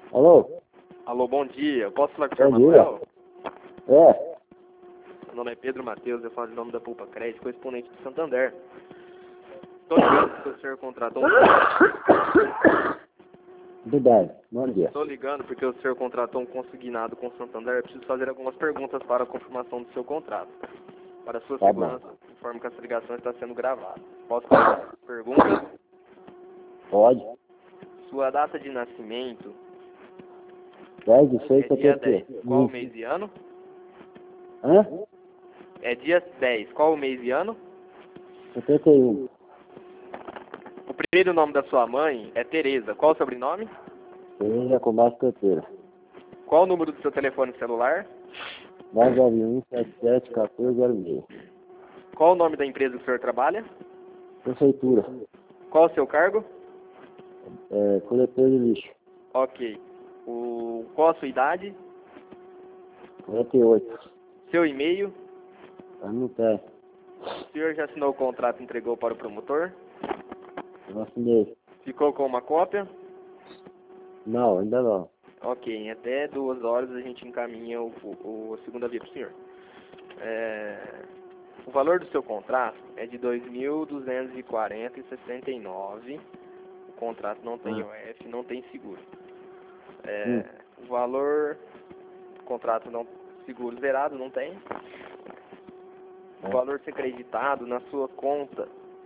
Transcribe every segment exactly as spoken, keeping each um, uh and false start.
Alô? Alô, bom dia. Posso falar com o senhor Bom dia. Manuel? É, Meu nome é Pedro Matheus, eu falo em nome da Poupa Crédito, correspondente do Santander. Estou ligando porque o senhor contratou um... verdade. Bom dia. Estou ligando porque o senhor contratou um consignado com o Santander. Eu preciso fazer algumas perguntas para a confirmação do seu contrato. Para a sua Tá segurança, informo que essa ligação está sendo gravada. Posso fazer perguntas? Pode. Sua data de nascimento dez de é seis de dia setenta dez. e um. Qual o mês e ano? Hã? É dia dez. Qual o mês e ano? setenta e um. O primeiro nome da sua mãe é Tereza. Qual o sobrenome? Tereza Combate Canteira. Qual o número do seu telefone celular? nove nove um, sete sete, um quatro zero seis. Qual o nome da empresa que o senhor trabalha? Prefeitura. Qual o seu cargo? É, coletor de lixo. Ok. O... Qual a sua idade? quarenta e oito. Seu e-mail? Mas não tem. O senhor já assinou o contrato e entregou para o promotor? Eu assinei. Ficou com uma cópia? Não, ainda não. Ok. Em até duas horas a gente encaminha o, o, o segunda via para o senhor. É... O valor do seu contrato é de dois mil duzentos e quarenta reais e sessenta e nove centavos. O contrato não tem Ah. O F, não tem seguro. É... Hum. O valor do contrato não seguro zerado, não tem. O É. valor ser creditado na sua conta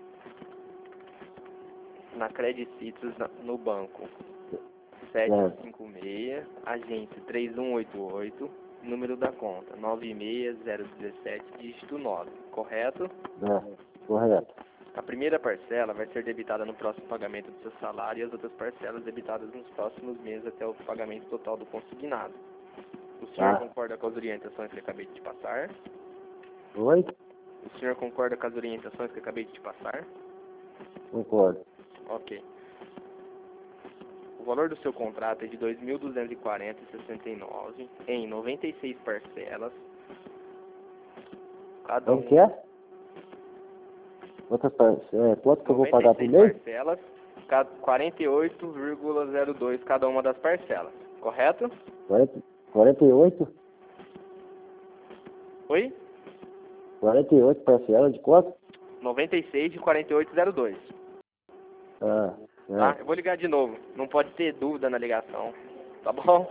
na Credit Citrus na- no banco sete cinco seis, agente três um oito oito, número da conta nove seis zero um sete, dígito nove, correto? É, correto. A primeira parcela vai ser debitada no próximo pagamento do seu salário e as outras parcelas debitadas nos próximos meses até o pagamento total do consignado. O senhor Tá. concorda com as orientações que acabei de te passar? Oi? O senhor concorda com as orientações que acabei de te passar? Concordo. Ok. O valor do seu contrato é de dois mil duzentos e quarenta reais e sessenta e nove centavos em noventa e seis parcelas. Cada Como um que é? Quantas parcelas? É, quanto que eu vou pagar por noventa e seis mês? parcelas, ca- quarenta e oito vírgula zero dois cada uma das parcelas. Correto? quarenta, quarenta e oito? Oi? quarenta e oito parcelas de quanto? noventa e seis de quarenta e oito zero dois. Ah, Tá? é. Eu vou ligar de novo. Não pode ter dúvida na ligação. Tá bom?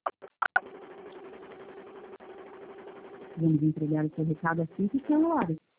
Vamos entregar o seu recado assim que são horas.